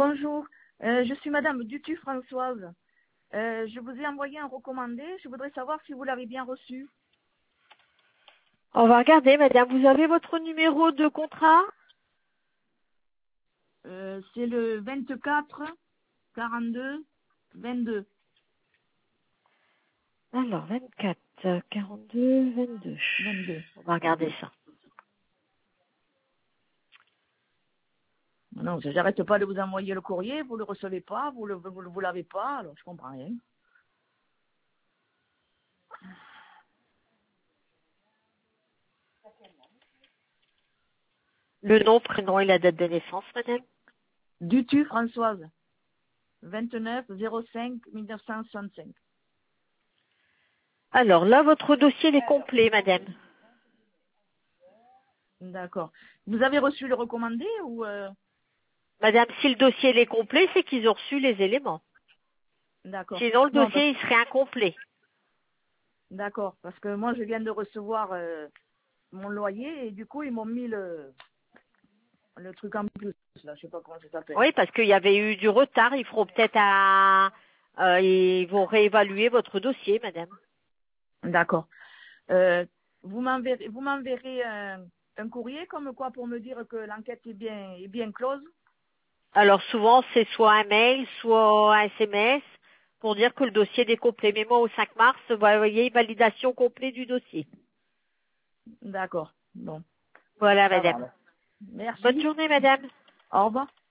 Bonjour, je suis Madame Dutu Françoise. Je vous ai envoyé un recommandé. Je voudrais savoir si vous l'avez bien reçu. On va regarder, madame. Vous avez votre numéro de contrat? C'est le 24 42 22. Alors, 24, 42, 22. 22. On va regarder ça. Non, j'arrête pas de vous envoyer le courrier, vous le recevez pas, vous l'avez pas, alors je comprends rien. Le nom, prénom et la date de naissance, madame? Dutu Françoise, 29 05 1965. Alors, là, votre dossier il est complet, madame. D'accord. Vous avez reçu le recommandé ou Madame, si le dossier il est complet, c'est qu'ils ont reçu les éléments. D'accord. Sinon, le Non, dossier, il serait incomplet. d'accord, parce que moi je viens de recevoir mon loyer et du coup ils m'ont mis le truc en plus, là, je sais pas comment ça s'appelle. Oui, parce qu'il y avait eu du retard. Ils feront peut-être ils vont réévaluer votre dossier, madame. D'accord. Vous m'enverrez un courrier comme quoi pour me dire que l'enquête est bien close. Alors, souvent, c'est soit un mail, soit un SMS pour dire que le dossier est complet. Mais moi, au 5 mars, vous voyez, validation complète du dossier. D'accord. Bon, Voilà, ça va madame. alors. Bonne Merci. journée, madame. Au revoir.